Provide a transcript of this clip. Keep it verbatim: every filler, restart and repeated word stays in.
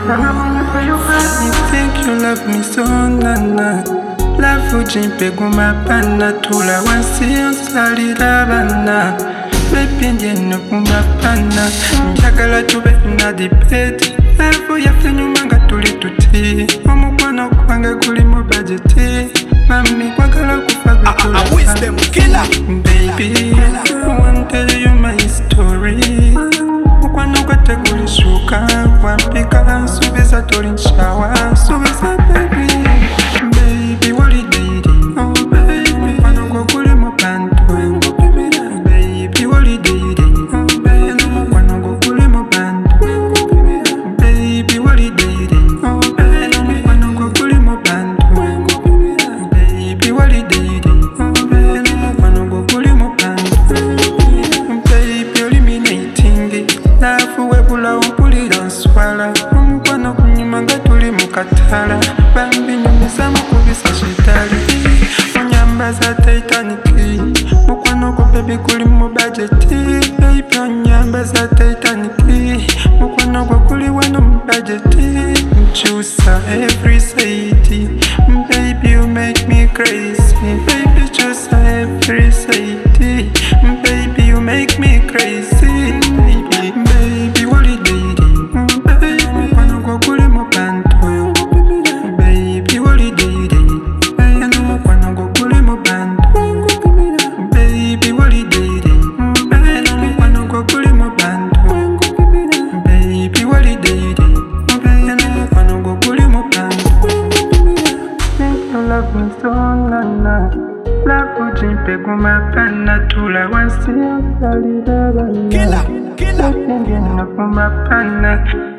You think you love me so nana, love ujimpe gumapana, tula wansi unsalira bana, baby ndieno kumapana, njagala tube na debate, love yafe nyumanga tuli tuti, omukwano kwange guli mu budgeti, mami kwagala kufa gutula baby, I wanna tell you my story. Mukwano kwate guli shuka, wampika, subisa tuli nshawa, subisa baby. Baby, what you dating? Oh baby, mukwano kwa guli mupantu. Baby, what you dating? Oh baby, mukwano kwa guli mupantu. Baby, what you dating? Oh baby, mukwano kwa guli mupantu. Baby, what you dating? Oh baby, mukwano kwa guli mupantu. Baby, eliminating lafu webula umpulira nswala, omukwano kunyuma nga tuli mukatala, bambi nyumisa mukubisa shitali, onyambaza Titanic, mukwano ko baby kuli mu budgeti, baby onyambaza Titanic, mukwano ko kuli wano mu budgeti, nchusa every city, baby you make me crazy, baby chusa every city, baby you make me crazy, baby, baby what you dating? Baby, mukwano ko kuli mu bantu, baby what you dating? Baby, mukwano ko kuli mu bantu, baby what you dating? Baby, mukwano ko kuli mu bantu, baby what you dating? Baby, mukwano ko kuli mu bantu. Think you love me so nana, love ujimpe gumapana, tula wansi unsalira bana, Killer, killer. baby ndieno kumapana.